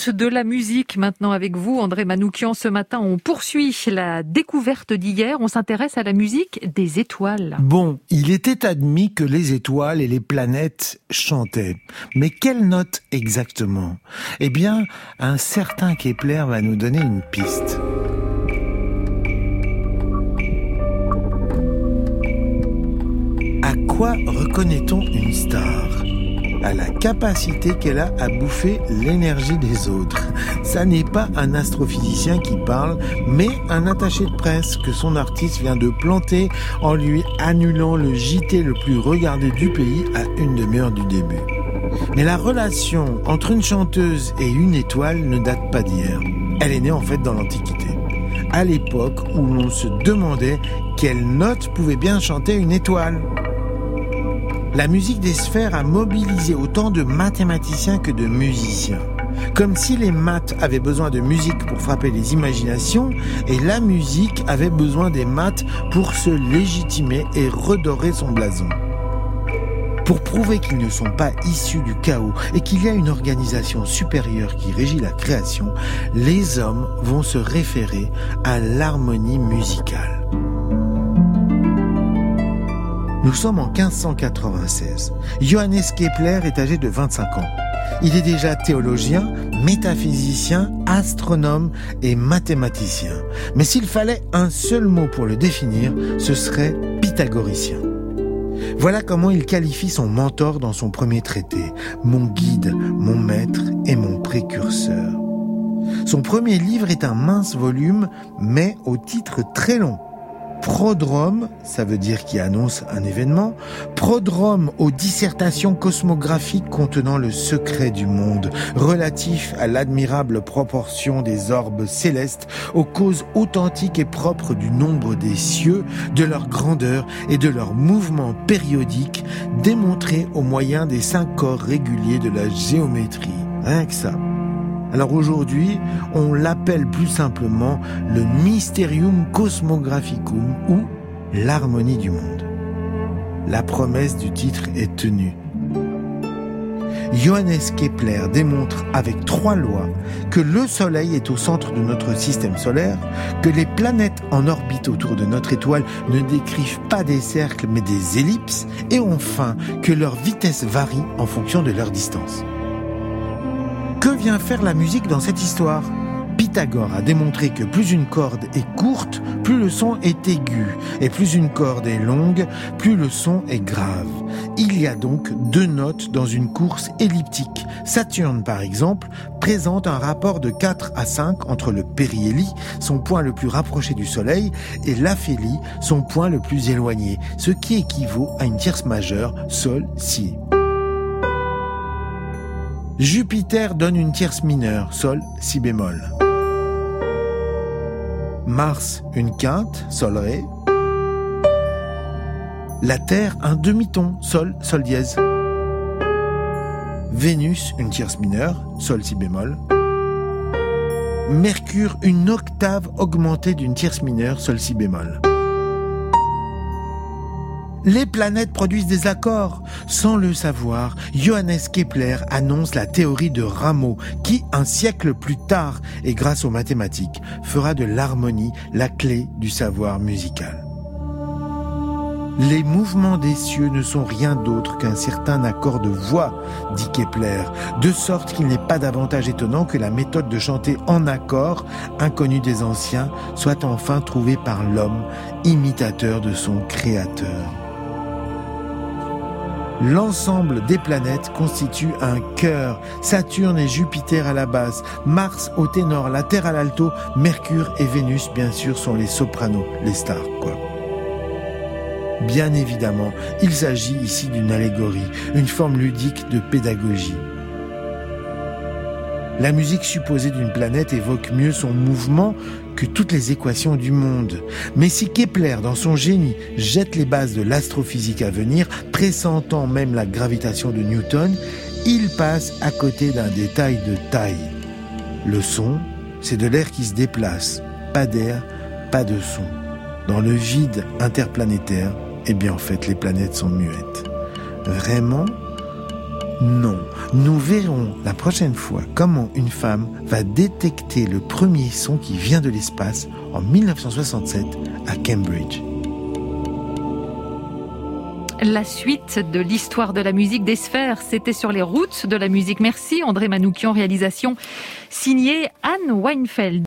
contes de la musique maintenant avec vous, André Manoukian. Ce matin, on poursuit la découverte d'hier. On s'intéresse à la musique des étoiles. Bon, il était admis que les étoiles et les planètes chantaient. Mais quelle note exactement ? Eh bien, un certain Kepler va nous donner une piste. À quoi reconnaît-on une star ? À la capacité qu'elle a à bouffer l'énergie des autres. Ça n'est pas un astrophysicien qui parle, mais un attaché de presse que son artiste vient de planter en lui annulant le JT le plus regardé du pays à une demi-heure du début. Mais la relation entre une chanteuse et une étoile ne date pas d'hier. Elle est née en fait dans l'Antiquité, à l'époque où l'on se demandait quelle note pouvait bien chanter une étoile. La musique des sphères a mobilisé autant de mathématiciens que de musiciens. Comme si les maths avaient besoin de musique pour frapper les imaginations et la musique avait besoin des maths pour se légitimer et redorer son blason. Pour prouver qu'ils ne sont pas issus du chaos et qu'il y a une organisation supérieure qui régit la création, les hommes vont se référer à l'harmonie musicale. Nous sommes en 1596. Johannes Kepler est âgé de 25 ans. Il est déjà théologien, métaphysicien, astronome et mathématicien. Mais s'il fallait un seul mot pour le définir, ce serait pythagoricien. Voilà comment il qualifie son mentor dans son premier traité. Mon guide, mon maître et mon précurseur. Son premier livre est un mince volume, mais au titre très long. Prodrome, ça veut dire qui annonce un événement, prodrome aux dissertations cosmographiques contenant le secret du monde, relatif à l'admirable proportion des orbes célestes, aux causes authentiques et propres du nombre des cieux, de leur grandeur et de leur mouvement périodique, démontrés au moyen des 5 corps réguliers de la géométrie. Rien que ça. Alors aujourd'hui, on l'appelle plus simplement le Mysterium Cosmographicum ou l'harmonie du monde. La promesse du titre est tenue. Johannes Kepler démontre avec 3 lois que le Soleil est au centre de notre système solaire, que les planètes en orbite autour de notre étoile ne décrivent pas des cercles mais des ellipses, et enfin que leur vitesse varie en fonction de leur distance. Que vient faire la musique dans cette histoire ? Pythagore a démontré que plus une corde est courte, plus le son est aigu, et plus une corde est longue, plus le son est grave. Il y a donc 2 notes dans une course elliptique. Saturne, par exemple, présente un rapport de 4 à 5 entre le périhélie, son point le plus rapproché du Soleil, et l'aphélie, son point le plus éloigné, ce qui équivaut à une tierce majeure, Sol, Si. Jupiter donne une tierce mineure, Sol, Si bémol. Mars, une quinte, Sol, Ré. La Terre, un demi-ton, Sol, Sol dièse. Vénus, une tierce mineure, Sol, Si bémol. Mercure, une octave augmentée d'une tierce mineure, Sol, Si bémol. Les planètes produisent des accords. Sans le savoir, Johannes Kepler annonce la théorie de Rameau, qui, un siècle plus tard, et grâce aux mathématiques, fera de l'harmonie la clé du savoir musical. Les mouvements des cieux ne sont rien d'autre qu'un certain accord de voix, dit Kepler, de sorte qu'il n'est pas davantage étonnant que la méthode de chanter en accord, inconnue des anciens, soit enfin trouvée par l'homme, imitateur de son créateur. L'ensemble des planètes constitue un chœur. Saturne et Jupiter à la basse, Mars au ténor, la Terre à l'alto, Mercure et Vénus, bien sûr, sont les sopranos, les stars, quoi. Bien évidemment, il s'agit ici d'une allégorie, une forme ludique de pédagogie. La musique supposée d'une planète évoque mieux son mouvement que toutes les équations du monde. Mais si Kepler, dans son génie, jette les bases de l'astrophysique à venir, pressentant même la gravitation de Newton, il passe à côté d'un détail de taille. Le son, c'est de l'air qui se déplace. Pas d'air, pas de son. Dans le vide interplanétaire, eh bien en fait les planètes sont muettes. Vraiment ? Non, nous verrons la prochaine fois comment une femme va détecter le premier son qui vient de l'espace en 1967 à Cambridge. La suite de l'histoire de la musique des sphères, c'était sur les routes de la musique. Merci André Manoukian, réalisation signée Anne Weinfeld.